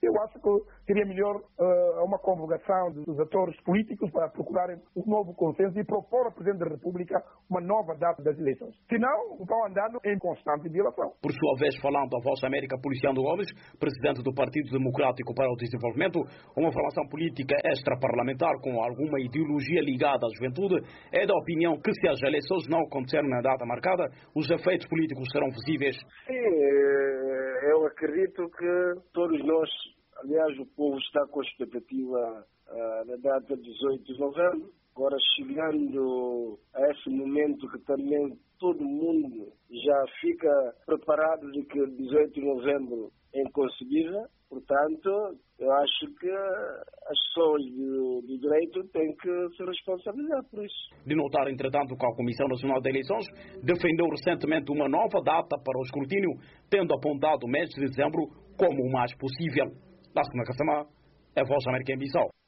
Eu acho que seria melhor uma convocação dos atores políticos para procurarem um novo consenso e propor ao Presidente da República uma nova data das eleições. Senão, vão andando em constante violação. Por sua vez, falando à Voz América, Policiano Gomes, presidente do Partido Democrático para o Desenvolvimento, uma formação política extraparlamentar com alguma ideologia ligada à juventude, é da opinião que se as eleições não acontecerem na data marcada, os efeitos políticos serão visíveis. Sim, eu acredito que todos nós, aliás, o povo está com a expectativa na data 18 de novembro. Agora, chegando a esse momento que também todo mundo já fica preparado de que 18 de novembro é inconcebível. Portanto, eu acho que as pessoas do direito têm que se responsabilizar por isso. De notar, entretanto, que a Comissão Nacional de Eleições defendeu recentemente uma nova data para o escrutínio, tendo apontado o mês de dezembro como o mais possível. Da Semana Caçamá, a Voz América em Bissau.